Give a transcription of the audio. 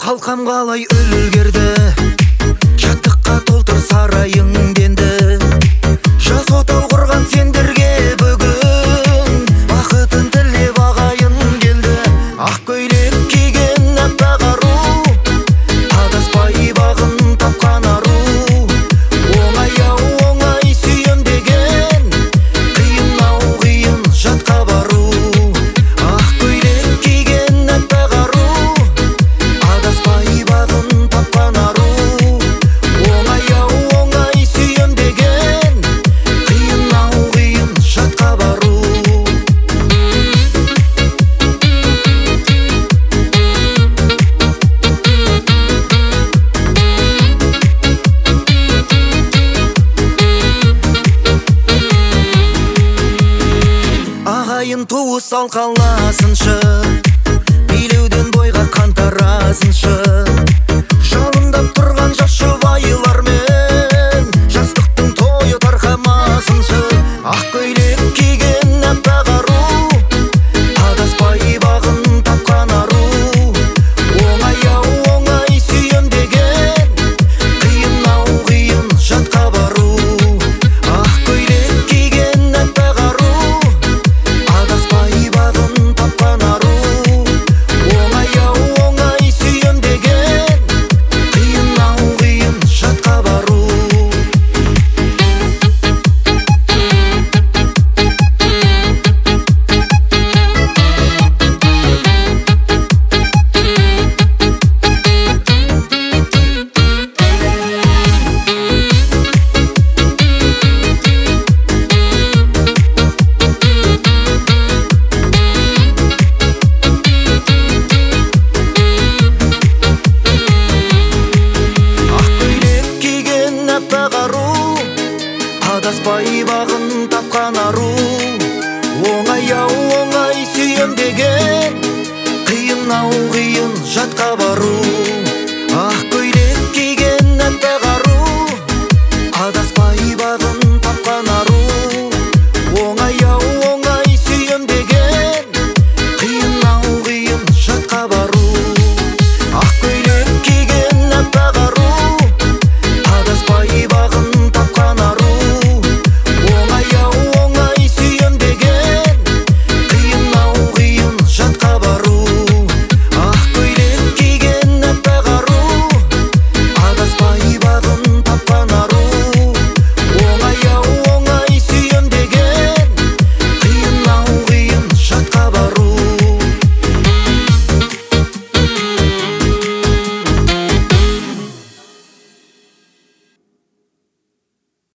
қалқам қалай үлгерді, шаттыққа толтыр сарайың енді. Жас отау құрған сендерге бүгін бақытын тілеп ағайын келді. Ақ көйлек киген аппақ ару, адаспай бағын тапқан ару. Оңай-ау оңай сүйем деген, қиын-ау қиын жатқа бару. Ақ көйлек киген аппақ ару, адаспай бағын тапқан ару. Оңай-ау оңай сүйем деген, қиын-ау қиын жатқа бару. Ағайын туыс алқаласыншы, билеуден бойға қантарасыншы. Жалындап тұрған жас жұбайлармен жастықтың тойы тарқамасыншы. Ақ көйлек киген аппақ ару, адаспай бағын тапқан ару. Оңай-ау оңай сүйем деген, қиын-ау қиын жатқа бару. Ақ көйлек киген аппақ ару, адаспай бағын тапқан ару. Оңай-ау оңай сүйем деген, қиын-ау қиын жатқа бару. Ақ көйлек киген аппақ ару, адаспай бағын тапқан ару. Оңай-ау оңай сүйем деген, қиын-ау қиын жатқа